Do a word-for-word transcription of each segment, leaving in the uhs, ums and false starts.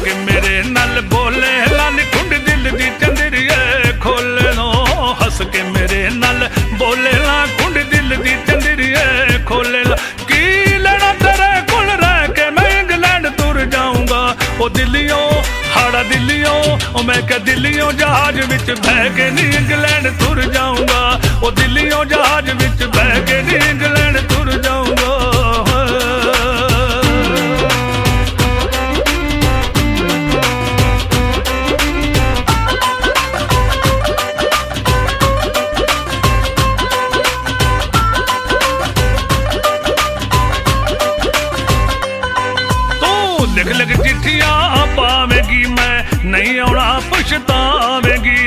के मेरे नाल बोले लानी कुंड दिल दी चंदरिए खोले लो। हंस के मेरे नाल बोले ला कुंड दिल दी चंदरिए खोले ला। की लेना तेरे कोल रह के मैं इंग्लैंड तुर जाऊंगा। ओ दिल्लियों हाड़ा दिल्लियों ओ मैं क्या दिल्लियों जहाज विच बह के नी इंग्लैंड तुर जाऊंगा। ओ दिल्लियों जहाज विच बह के नी इंग्लैंड तुर जाऊंगा। लिख लिख चिट्ठियां पावेगी मैं नहीं आना पछतावेगी।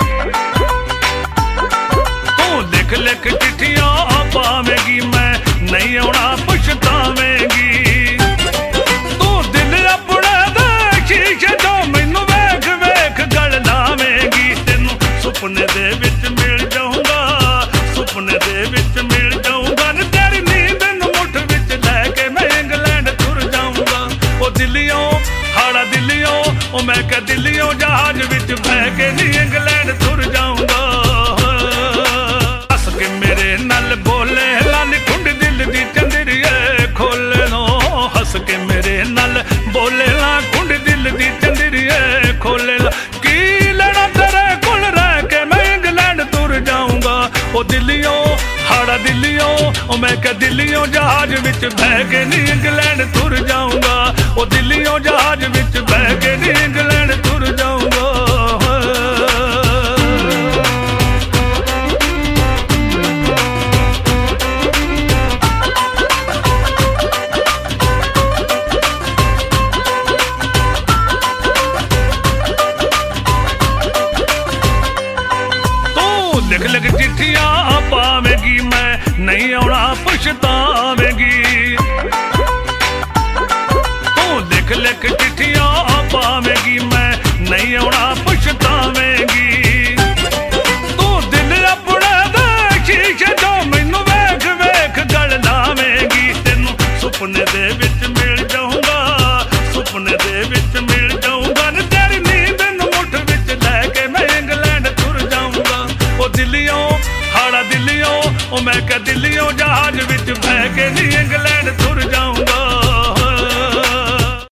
तू लिख लिख चिट्ठियां पावेगी मैं नहीं आना पछतावेगी। तू दिल अपने दे शीशे चो मैनू वेख वेख गल लावेगी। तेनू सुपने दे विच मिल जाऊंगा सुपने दे विच मिल जाऊंगा। तेरी नींद नू मुठ विच लैके मैं इंग्लैंड तुर जाऊंगा। ओ दिल्लियों हाड़ा दिल्लियों ओ मैं क्या दिल्लियों जहाज विच बह के नी इंग्लैंड तुर जाऊंगा। हंस के मेरे नाल बोले लानी कुंड दिल दी चंदरिए खोले लो। हंस के मेरे नाल बोले ला कुंड दिल दी चंदरिए खोले ला। की लेना तेरे कोल रह के मैं इंग्लैंड तुर जाऊंगा। ओ दिल्लियों हाड़ा दिल्लियों ओ मैं क्या दिल्लियों जहाज विच बह के नी इंग्लैंड तुर जाऊंगा। ओ दिल्लियों जहाज विच बह के नी इंग्लैंड तुर जाऊंगा। तू लिख लिख चिट्ठियां पावेगी मैं नहीं आना पछतावेगी। लिख लिख चिट्ठियां पावेगी मैं नहीं आना पछतावेगी। तू दिल अपने दे शीशे चो मैनू वेख वेख गल लावेगी। तेनू सुपने दे विच मिल जाऊंगा सुपने दे विच मिल जाऊंगा। तेरी नींद नू मुठ विच लैके मैं इंग्लैंड तुर जाऊंगा। ओ दिल्लियों हाड़ा दिल्लियों ओ मैं क्या दिल्ली